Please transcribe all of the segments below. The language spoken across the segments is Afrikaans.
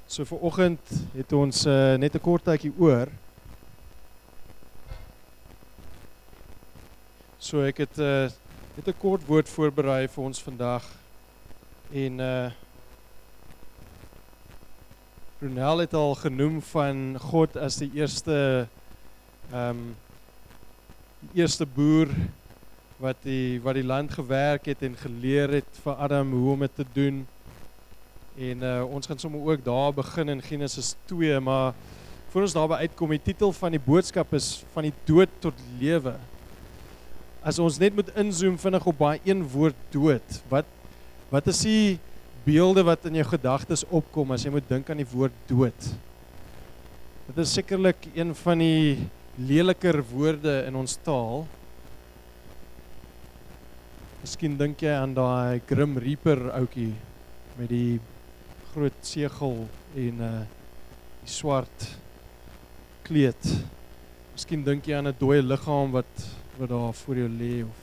So vanoggend het ons net 'n kort tydjie oor. So ek het net 'n kort woord voorberei vir ons vandag. En Ronel het al genoem van God as die eerste boer wat die land gewerk het en geleer het vir Adam hoe om dit te doen. En ons gaan sommer ook daar begin in Genesis 2, maar voor ons daarby uitkom, die titel van die boodskap is van die dood tot lewe. As ons net moet inzoom vinnig op baie een woord dood, wat is die beelde wat in jou gedagtes opkom as jy moet dink aan die woord dood? Dit is sekerlik een van die leliker woorde in ons taal. Miskien dink jy aan daai Grim Reaper ouetjie met die groot segel en die swart kleed. Miskien dink jy aan 'n dooie liggaam wat daar voor jou lê, of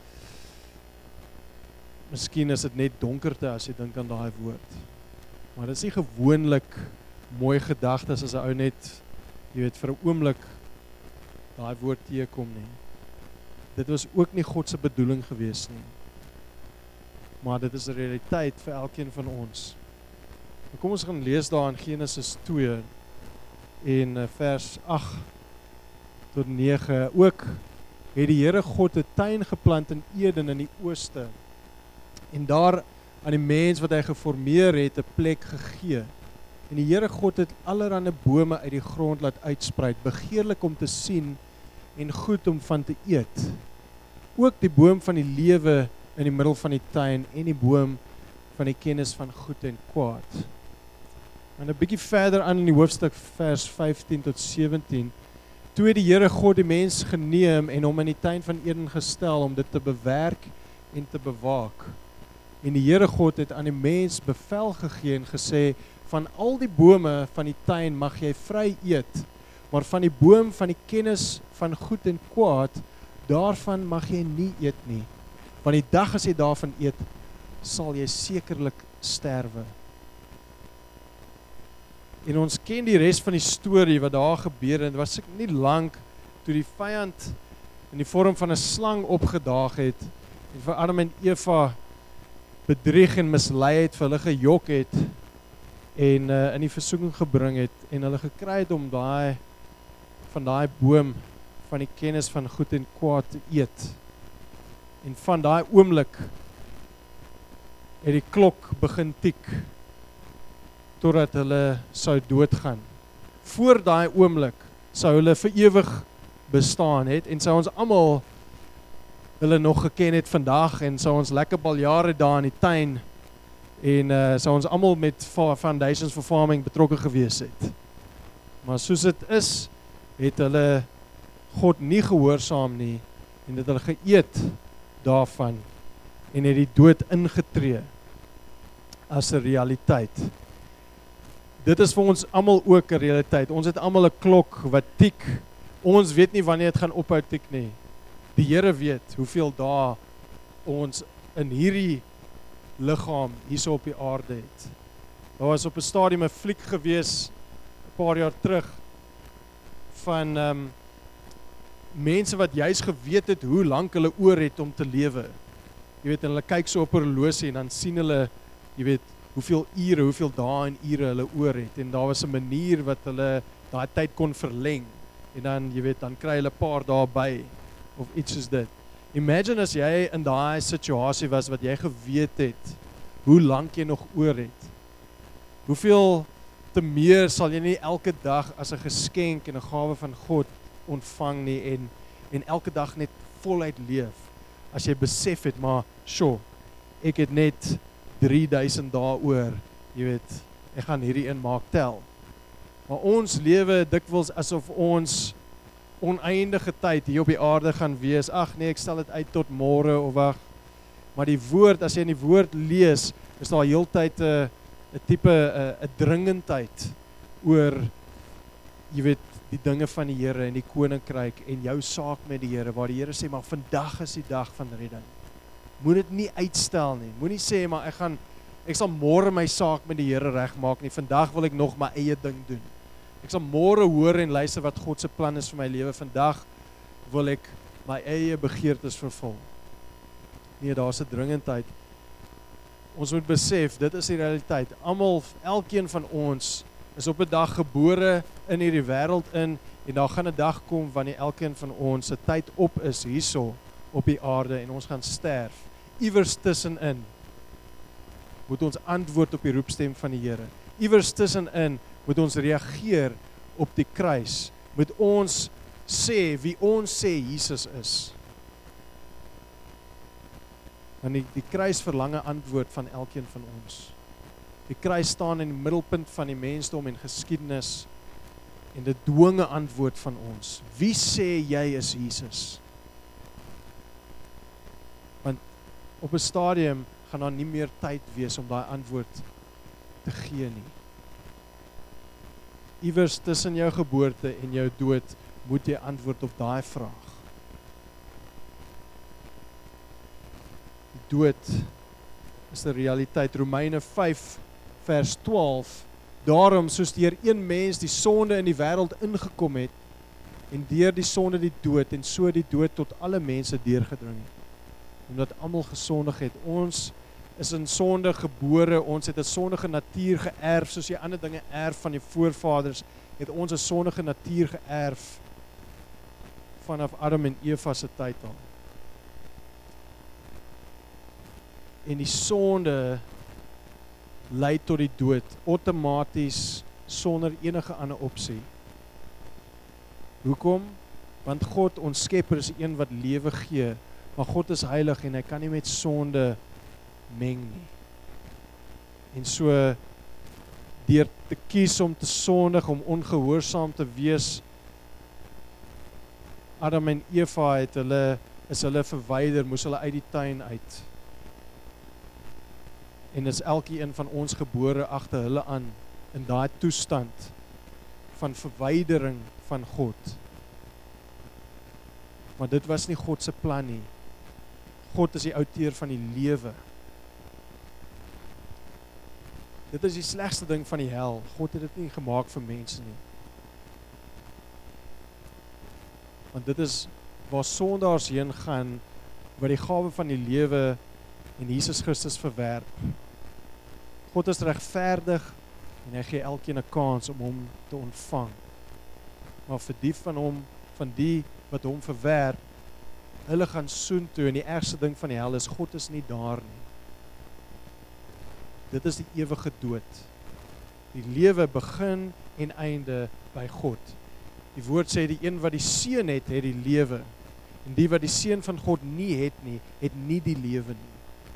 miskien is dit net donkerte as jy dink aan daai woord. Maar dit is nie gewoonlik mooi gedagtes as 'n ou net, jy weet, vir 'n oomblik daai woord teekom nie. Dit was ook nie God se bedoeling gewees nie. Maar dit is 'n realiteit vir elkeen van ons. Kom ons gaan lees daar in Genesis 2 en vers 8 tot 9. Ook het die Here God 'n tuin geplant in Eden in die ooste. En daar aan die mens wat hy geformeer het 'n plek gegee. En die Here God het allerlei bome uit die grond laat uitspruit, begeerlik om te sien en goed om van te eet. Ook die boom van die lewe in die middel van die tuin en die boom van die kennis van goed en kwaad. En 'n bietjie verder aan in die hoofstuk vers 15 tot 17, toe het die Here God die mens geneem en hom in die tuin van Eden gestel om dit te bewerk en te bewaak. En die Here God het aan die mens bevel gegee en gesê, van al die bome van die tuin mag jy vry eet, maar van die boom van die kennis van goed en kwaad, daarvan mag jy nie eet nie. Want die dag as jy daarvan eet, sal jy sekerlik sterwe. En ons ken die res van die storie wat daar gebeur, en dit was nie lank toe die vyand in die vorm van 'n slang opgedaag het en vir Adam en Eva bedrieg en mislei het, vir hulle gejok het en in die versoeking gebring het en hulle gekry het om van daai boom van die kennis van goed en kwaad te eet. En van daai oomblik het die klok begin tik totdat hulle sou doodgaan. Voor daai oomblik sou hulle vir ewig bestaan het en sou ons almal hulle nog geken het vandag en sou ons lekker baljare daar in die tuin en sou ons almal met Foundations for Farming betrokke gewees het. Maar soos dit is, het hulle God nie gehoorsaam nie en het hulle geëet daarvan en het die dood ingetree as 'n realiteit. Dit is vir ons almal ook 'n realiteit. Ons het almal 'n klok wat tik. Ons weet nie wanneer dit gaan ophou tik nie. Die Here weet hoeveel dae ons in hierdie liggaam hierso op die aarde het. Daar was op 'n stadium 'n fliek gewees 'n paar jaar terug van mense wat juis geweet het hoe lank hulle oor het om te lewe. Jy weet, en hulle kyk so op 'n horlosie en dan sien hulle, jy weet, hoeveel ure, hoeveel dae en ure hulle oor het. En daar was 'n manier wat hulle daai tyd kon verleng. En dan, jy weet, dan kry hulle 'n paar dae by of iets soos dit. Imagine as jy in daai situasie was wat jy geweet het hoe lank jy nog oor het. Hoeveel te meer sal jy nie elke dag as 'n geskenk en 'n gawe van God ontvang nie en elke dag net voluit leef. As jy besef het, maar sjoe, ek het net 3000 dae oor, jy weet, ek gaan hierdie een maak tel. Maar ons lewe dikwels asof ons oneindige tyd hier op die aarde gaan wees. Ag nee, ek stel dit uit tot môre of wag. Maar die woord, as jy in die woord lees, is daar heeltyd 'n tipe 'n dringendheid oor, jy weet, die dinge van die Here en die koninkryk en jou saak met die Here, waar die Here sê, maar vandag is die dag van redding. Moet dit nie uitstel nie. Moenie sê, maar ek gaan ek sal môre my saak met die Here regmaak nie. Vandag wil ek nog my eie ding doen. Ek sal môre hoor en luister wat God se plan is vir my lewe. Vandag wil ek my eie begeertes vervul. Nee, daar's 'n dringendheid. Ons moet besef, dit is die realiteit. Almal, elkeen van ons is op 'n dag gebore in hierdie wêreld in en daar gaan 'n dag kom wanneer elkeen van ons se tyd op is hierso op die aarde en ons gaan sterf. Iewers tussenin moet ons antwoord op die roepstem van die Here. Iewers tussenin moet ons reageer op die kruis. Moet ons sê wie ons sê Jesus is. Want die kruis verlang 'n antwoord van elkeen van ons. Die kruis staan in die middelpunt van die mensdom en geskiedenis en dit dwing 'n antwoord van ons. Wie sê jy is Jesus? Want op 'n stadium gaan daar nie meer tyd wees om daai antwoord te gee nie. Iewers tussen jou geboorte en jou dood moet jy antwoord op daai vraag. Die dood is 'n realiteit. Romeine 5 vers 12. Daarom soos deur een mens die sonde in die wêreld ingekom het en deur die sonde die dood en so die dood tot alle mense deurgedring het. Omdat almal gesondig het. Ons is in sonde gebore, ons het 'n sondige natuur geërf, soos jy ander dinge erf van die voorvaders, het ons 'n sondige natuur geërf vanaf Adam en Eva se tyd al. En die sonde lei tot die dood, outomaties, sonder enige ander opsie. Hoekom? Want God, ons Skepper, is die een wat lewe gee, maar God is heilig en hy kan nie met sonde meng nie. En so, deur te kies om te sondig, om ongehoorsaam te wees, Adam en Eva is hulle verwyder, moes hulle uit die tuin uit. En is elkeen van ons gebore agter hulle aan in daai toestand van verwydering van God. Maar dit was nie God se plan nie. God is die outeur van die lewe. Dit is die slegste ding van die hel. God het dit nie gemaak vir mense nie. Want dit is waar sondaars heen gaan, waar die gawe van die lewe en Jesus Christus verwerp. God is regverdig en hy gee elkeen 'n kans om hom te ontvang. Maar vir die wat hom verwerp, hulle gaan soontoe en die ergste ding van die hel is God is nie daar nie. Dit is die ewige dood. Die lewe begin en einde by God. Die woord sê die een wat die seun het die lewe. En die wat die seun van God nie het nie die lewe nie.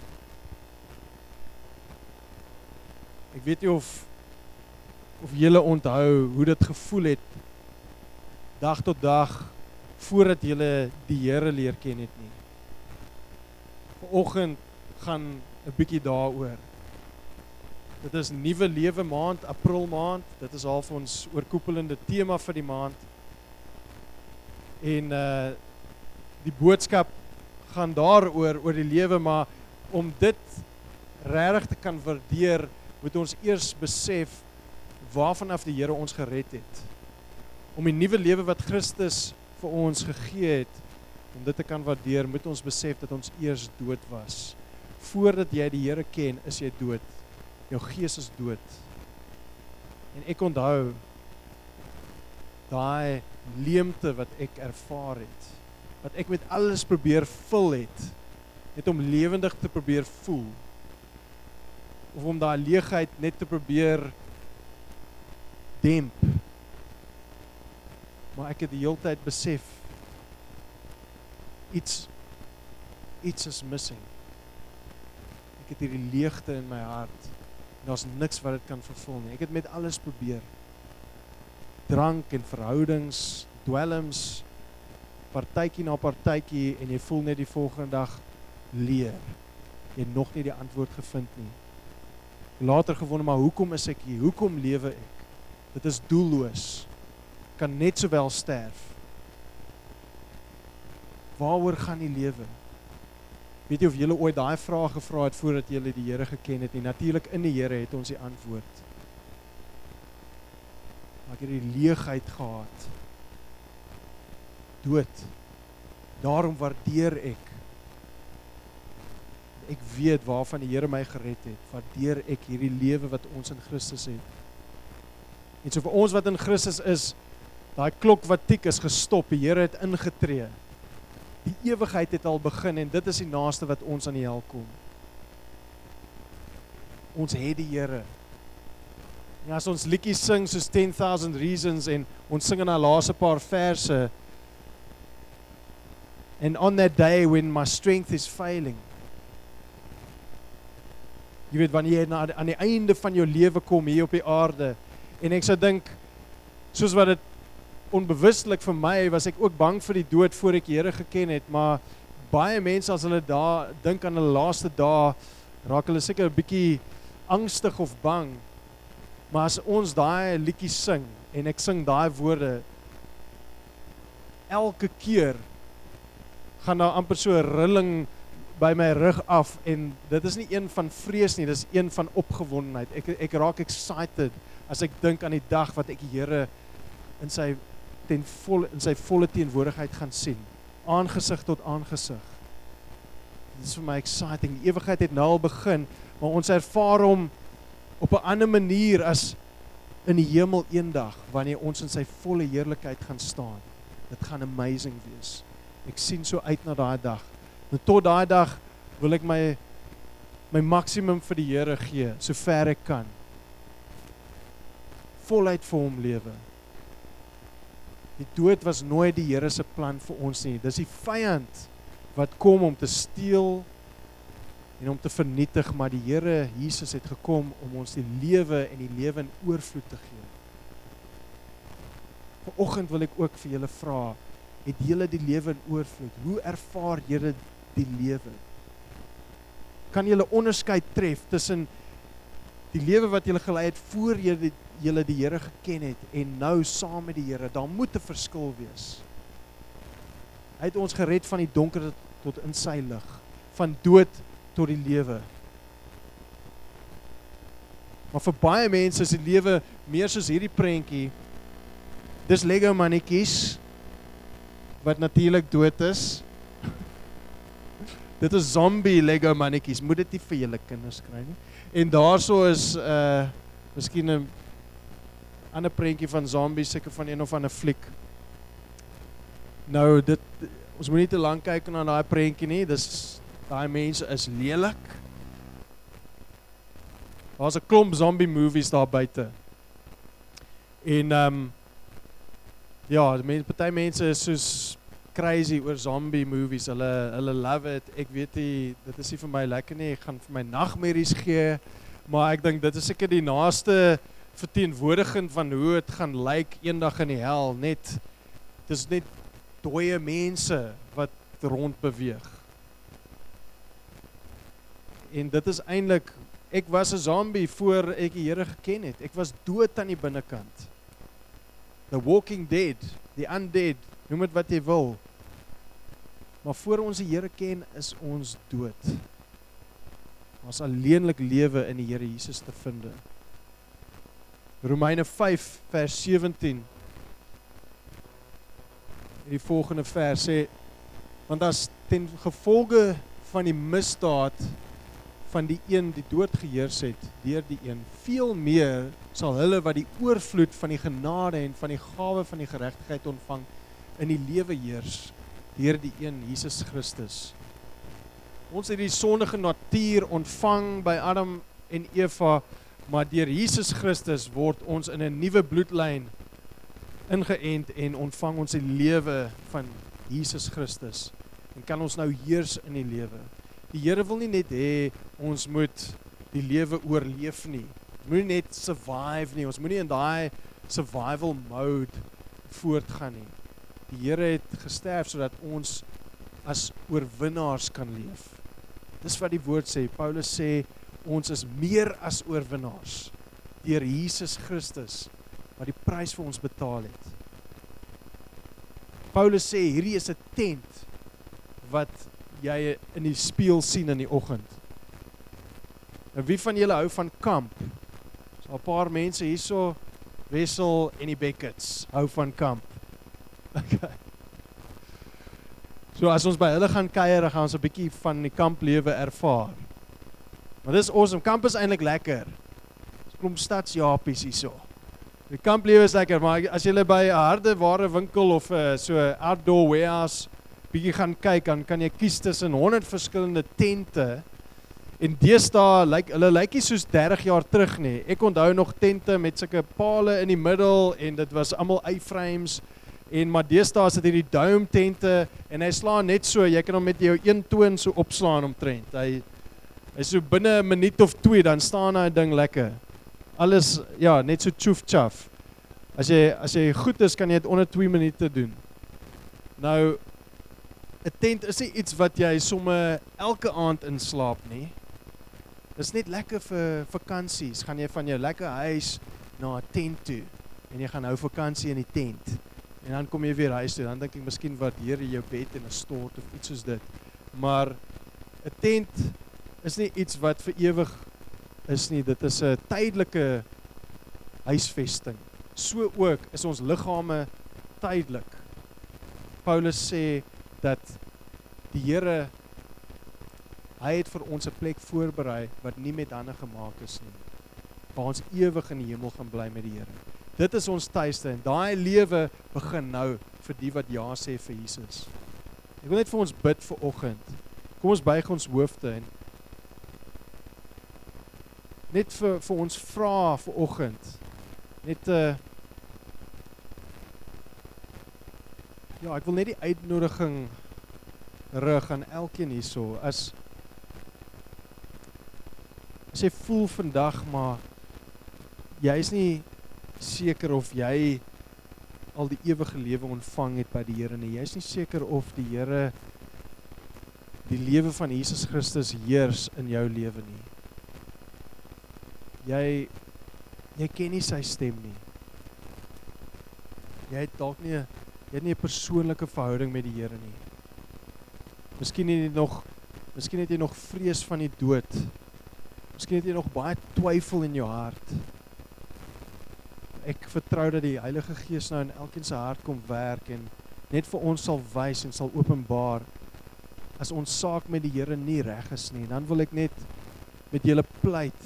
Ek weet nie of julle onthou hoe dit gevoel het dag tot dag voordat julle die Here leer ken het nie. Vanoggend gaan 'n bietjie daaroor. Dit is nuwe lewe maand, April maand. Dit is half ons oorkoepelende tema vir die maand. En die boodskap gaan daaroor oor die lewe, maar om dit regtig te kan waardeer, moet ons eers besef waarvan af die Here ons gered het. Om die nuwe lewe wat Christus vir ons gegee het, om dit te kan waardeer, moet ons besef dat ons eers dood was. Voordat jy die Here ken, is jy dood. Jou gees is dood. En ek onthou daai leemte wat ek ervaar het, wat ek met alles probeer vul het, net om lewendig te probeer voel, of om daai leegheid net te probeer demp. Maar ek het die hele tyd besef, iets is missing. Ek het hierdie leegte in my hart, en daar's niks wat dit kan vervul nie. Ek het met alles probeer. Drank en verhoudings, dwelms, partytjie na partytjie, en jy voel net die volgende dag leer. Jy het nog nie die antwoord gevind nie. Later gewonder, maar hoekom is ek hier? Hoekom lewe ek? Dit is doelloos. Ek kan net sowel sterf. Waaroor gaan die lewe? Weet jy of julle ooit daai vraag gevra het voordat julle die Here geken het nie? Natuurlik in die Here het ons die antwoord. Maar ek het die leegheid gehad. Dood. Daarom waardeer ek. Ek weet waarvan die Here my gered het. Waardeer ek hierdie lewe wat ons in Christus het. En so vir ons wat in Christus is, daai klok wat tik is gestop, die Here het ingetree. Die ewigheid het al begin en dit is die naaste wat ons aan die hel kom. Ons het die Here. En as ons liedjies sing soos 10,000 Reasons en ons sing in die laaste paar verse, and on that day when my strength is failing. Jy weet, wanneer jy aan die einde van jou lewe kom hier op die aarde, en ek sou dink, soos wat dit onbewustelik vir my, was ek ook bang vir die dood voor ek die Here geken het, maar baie mense as hulle daar dink aan hulle laaste dae, raak hulle seker 'n bietjie angstig of bang. Maar as ons daai liedjie sing, en ek sing daai woorde, elke keer gaan daar amper so 'n rilling by my rug af, en dit is nie een van vrees nie, dit is een van opgewondenheid. Ek raak excited as ek dink aan die dag wat ek die Here in sy volle teenwoordigheid gaan sien, aangesig tot aangesig. Dit is vir my exciting. Die ewigheid het nou al begin, maar ons ervaar hom op 'n ander manier as in die hemel eendag, wanneer ons in sy volle heerlikheid gaan staan. Dit gaan amazing wees. Ek sien so uit na daai dag. En tot daai dag wil ek my maksimum vir die Here gee, so ver ek kan. Voluit vir hom lewe. Die dood was nooit die Here se plan vir ons nie. Dis die vyand wat kom om te steel en om te vernietig, maar die Here Jesus het gekom om ons die lewe en die lewe in oorvloed te gee. Vanoggend wil ek ook vir julle vra, het julle die lewe in oorvloed? Hoe ervaar julle die lewe? Kan julle onderskeid tref tussen die lewe wat julle gelei het voor julle die Here geken het en nou saam met die Here? Daar moet 'n verskil wees. Hy het ons gered van die donker tot in sy lig, van dood tot die lewe. Maar vir baie mense is die lewe meer soos hierdie prentjie. Dis Lego mannetjies wat natuurlik dood is. Dit is zombie Lego mannetjies. Moet dit nie vir julle kinders kry nie. En daarso is miskien 'n ander prentjie van zombies, seker van een of ander fliek. Nou ons moet nie te lank kyk na daai prentjie nie. Daai mense is lelik. Daar's 'n klomp zombie movies daar buite. En ja, party mense is soos crazy oor zombie movies. Hulle love it. Ek weet nie, dit is nie vir my lekker nie. Ek gaan vir my nagmerries gee, maar ek dink dit is seker die naaste verteenwoordiging van hoe dit gaan lyk eendag in die hel. Dis net dooie mense wat rond beweeg. En dit is eintlik, ek was 'n zombie voor ek die Here geken het. Ek was dood aan die binnekant. The walking dead, the undead, noem dit wat jy wil. Maar voor ons die Here ken, is ons dood. Ons alleenlik lewe in die Here Jesus te vind. Romeine 5 vers 17. Die volgende vers sê, want as ten gevolge van die misdaad van die een die dood geheers het, deur die een, veel meer sal hulle wat die oorvloed van die genade en van die gawe van die geregtigheid ontvang, in die lewe heers, deur die een, Jesus Christus. Ons het die sondige natuur ontvang by Adam en Eva, maar deur Jesus Christus word ons in 'n nuwe bloedlyn ingeënt en ontvang ons die lewe van Jesus Christus. En kan ons nou heers in die lewe. Die Here wil nie net hê ons moet die lewe oorleef nie. Ons moet nie net survive nie. Ons moet nie in daai survival mode voortgaan nie. Die Here het gesterf sodat ons as oorwinnaars kan leef. Dis wat die woord sê. Paulus sê ons is meer as oorwinnaars deur Jesus Christus wat die prys vir ons betaal het. Paulus sê hierdie is 'n tent wat jy in die spieël sien in die oggend? Nou wie van julle hou van kamp? So 'n paar mense hierso, Wessel en die Beckets hou van kamp. Okay. So as ons by hulle gaan kuier, gaan ons 'n bietjie van die kamplewe ervaar. Maar dis awesome, kamp is eintlik lekker. Ons klomp stadsjapies hierso. Die kamplewe is lekker, maar as jy by 'n hardeware winkel of so outdoor warehouse bietjie gaan kyk, dan kan jy kies tussen 100 verskillende tente. En deesdae hulle lyk nie soos 30 jaar terug nie. Ek onthou nog tente met sulke pale in die middel en dit was almal A-frames. En maar deesdae is dit hierdie dome tente en hy slaan net so, jy kan hom met jou een toon so opslaan omtrent. Hy so binne 'n minuut of 2 dan staan daai ding lekker. Alles ja, net so tjoef-tjaf. As jy goed is, kan jy dit onder 2 minute doen. Nou 'n tent is nie iets wat jy sommer elke aand inslaap nie. Dis net lekker vir vakansies. Gaan jy van jou lekker huis na 'n tent toe en jy gaan hou vakansie in die tent. En dan kom jy weer huis toe. Dan dink ek miskien waardeer jy jou bed en 'n stort of iets soos dit. Maar 'n tent is nie iets wat vir ewig is nie. Dit is 'n tydelike huisvesting. So ook is ons liggame tydelik. Paulus sê dat die Here, hy het vir ons 'n plek voorberei wat nie met hande gemaak is nie, waar ons ewig in die hemel gaan bly met die Here. Dit is ons tuiste en daai lewe begin nou vir die wat ja sê vir Jesus. Ek wil net vir ons bid vir oggend. Kom ons buig ons hoofde en net vir ons vra vir oggend. Net ja, ek wil net die uitnodiging rig aan elkeen hierso. As jy voel vandag maar jy is nie seker of jy al die ewige lewe ontvang het by die Here nie. Jy is nie seker of die Here die lewe van Jesus Christus heers in jou lewe nie. Jy ken nie sy stem nie. Jy het dalk nie 'n persoonlike verhouding met die Here nie. Miskien het jy nog vrees van die dood. Miskien het jy nog baie twyfel in jou hart. Ek vertrou dat die Heilige Gees nou in elkeen se hart kom werk en net vir ons sal wys en sal openbaar as ons saak met die Here nie reg is nie. Dan wil ek net met julle pleit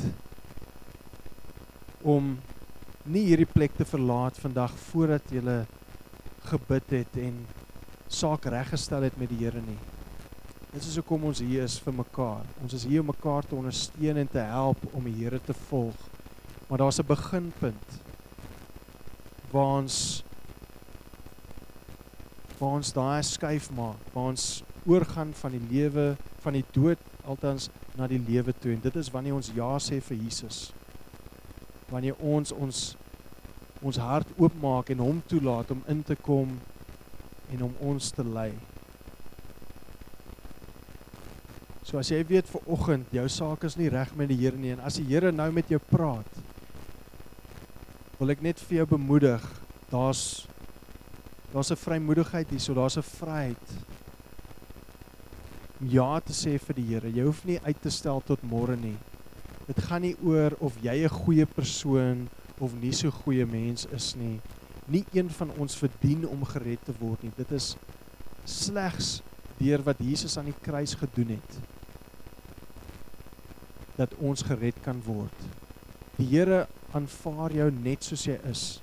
om nie hierdie plek te verlaat vandag voordat julle gebid het en saak reggestel het met die Here nie. Dit is hoekom ons hier is vir mekaar. Ons is hier om mekaar te ondersteun en te help om die Here te volg. Maar daar's 'n beginpunt waar ons daai skuif maak, waar ons oorgaan van die lewe, van die dood althans na die lewe toe. En dit is wanneer ons ja sê vir Jesus. Wanneer ons hart oopmaak en hom toelaat om in te kom en om ons te lei. So as jy weet vir oggend, jou saak is nie reg met die Here nie, en as die Here nou met jou praat, wil ek net vir jou bemoedig, daar's 'n vrymoedigheid hier, so daar's 'n vryheid om ja te sê vir die Here. Jy hoef nie uit te stel tot môre nie. Dit gaan nie oor of jy 'n goeie persoon of nie so goeie mens is nie. Nie een van ons verdien om gered te word nie. Dit is slegs deur wat Jesus aan die kruis gedoen het, dat ons gered kan word. Die Here aanvaar jou net soos jy is.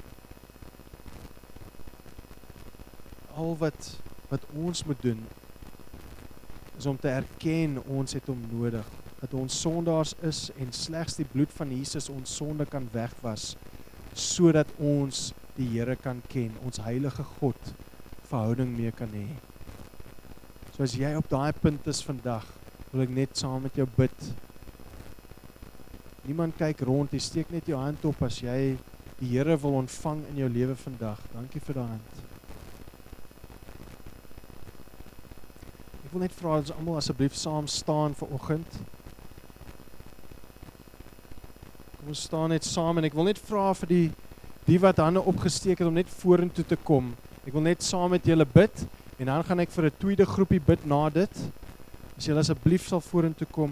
Al wat ons moet doen, is om te erken ons het hom nodig, dat ons sondaars is en slegs die bloed van Jesus ons sonde kan wegwas, sodat ons die Here kan ken, ons heilige God verhouding mee kan hê. So as jy op daai punt is vandag, wil ek net saam met jou bid. Niemand kyk rond, jy steek net jou hand op as jy die Here wil ontvang in jou lewe vandag. Dankie vir daai hand. Ek wil net vra ons almal asseblief saam staan vir oggend. Kom ons staan net saam en ek wil net vra vir die wat hande opgesteek het om net vorentoe te kom. Ek wil net saam met julle bid en dan gaan ek vir 'n tweede groepie bid na dit. As julle asseblief sal vorentoe kom.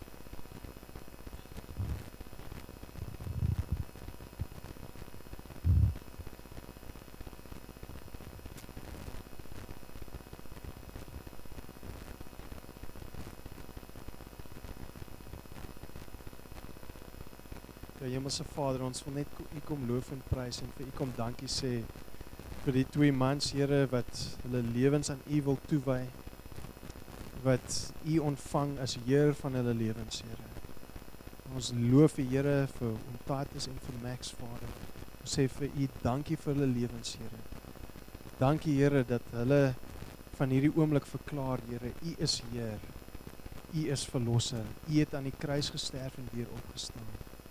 Ja, Hemelse Vader, ons wil net U kom loof en prys en vir U kom dankie sê vir die 2 mans, Here, wat hulle lewens aan U wil toewy, wat U ontvang as Heer van hulle lewens, Here. Ons loof U, Here, vir Ontatis en vir Max, Vader. Ons sê vir U dankie vir hulle lewens, Here. Dankie, Here, dat hulle van hierdie oomblik verklaar, Here, U is Heer, U is Verlosser, U het aan die kruis gesterf en weer opgestaan.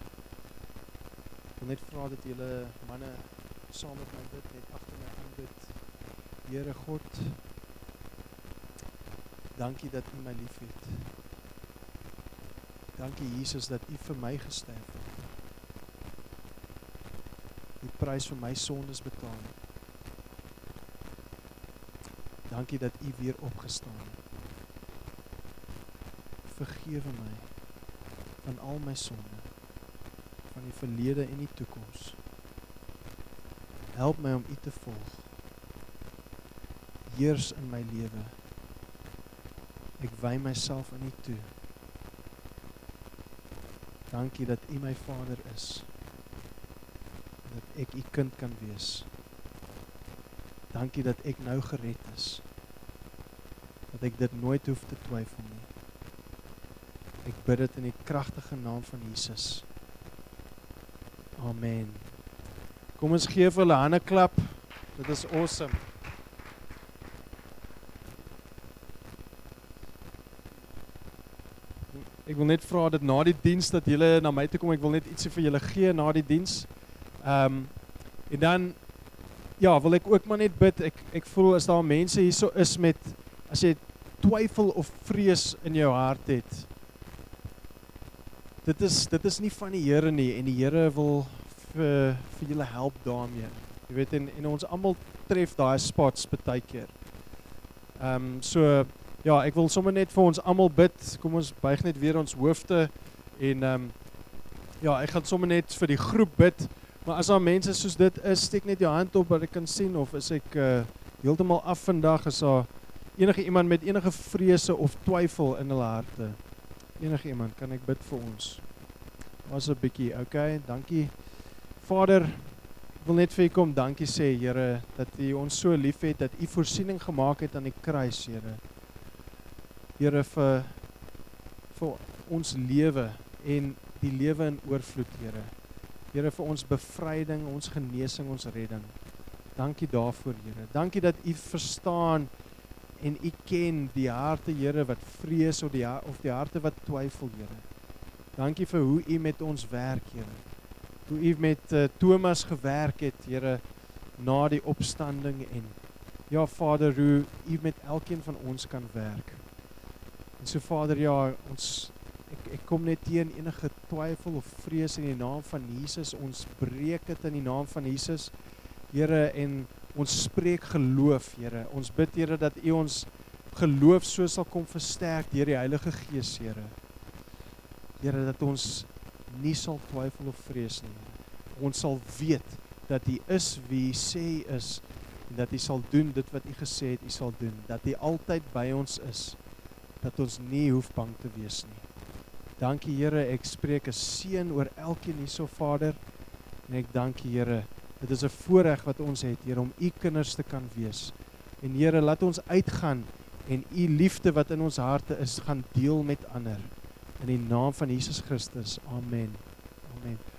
Ek wil net vra dat julle manne saam met my bid, net agter my aanbid. Here God, dankie dat U my lief het. Dankie Jesus dat U vir my gesterf het. Die prys vir my sondes betaal het. Dankie dat U weer opgestaan het. Vergewe my van al my sonde, van die verlede en die toekoms. Help my om U te volg. Heers in my lewe. Ek wy myself aan U toe. Dankie dat U my Vader is. Dat ek U kind kan wees. Dankie dat ek nou gered is. Dat ek dit nooit hoef te twyfel nie. Ek bid dit in die kragtige naam van Jesus. Amen. Kom ons gee vir hulle hande klap. Dit is awesome. Ek wil net vra dat na die diens dat julle na my toe kom, ek wil net ietsie vir julle gee na die diens. En dan ja, wil ek ook maar net bid. Ek voel as daar mense hierso is met as jy twyfel of vrees in jou hart het. Dit is nie van die Here nie en die Here wil vir julle help daarmee. Jy weet en ons almal tref daai spots baie keer. So ja, ek wil sommer net vir ons almal bid. Kom ons buig net weer ons hoofde en ja, ek gaan sommer net vir die groep bid. Maar as daar mense soos dit is, steek net jou hand op wat ek kan sien of is ek heeltemal af vandag, is daar enige iemand met enige vrese of twyfel in hulle harte? Enige iemand, kan ek bid vir ons? Was 'n bietjie, okay, dankie. Vader, ek wil net vir U kom dankie sê, Here, dat U ons so lief het, dat U voorsiening gemaak het aan die kruis, Here. Here, vir ons lewe en die lewe in oorvloed, Here. Here, vir ons bevryding, ons genesing, ons redding. Dankie daarvoor, Here. Dankie dat U verstaan en U ken die harte, Here, wat vrees of die harte wat twyfel, Here. Dankie vir hoe U met ons werk, Here. Hoe U met Thomas gewerk het, Here, na die opstanding en ja, Vader, hoe U met elkeen van ons kan werk. En so Vader, ja, ek kom net teen enige twyfel of vrees in die naam van Jesus. Ons breek dit in die naam van Jesus, Here, en ons spreek geloof, Here. Ons bid, Here, dat U ons geloof so sal kom versterk deur die Heilige Gees, Here. Here, dat ons nie sal twyfel of vrees nie. Ons sal weet dat U is wie U sê U is en dat U sal doen dit wat U gesê het U sal doen. Dat U altyd by ons is. Dat ons nie hoef bang te wees nie. Dankie, Here, ek spreek 'n seën oor elkeen hierso, Vader. En ek dankie, Here. Dit is 'n voorreg wat ons het, Here, om U kinders te kan wees. En Here, laat ons uitgaan en U liefde wat in ons harte is, gaan deel met ander. In die naam van Jesus Christus. Amen. Amen.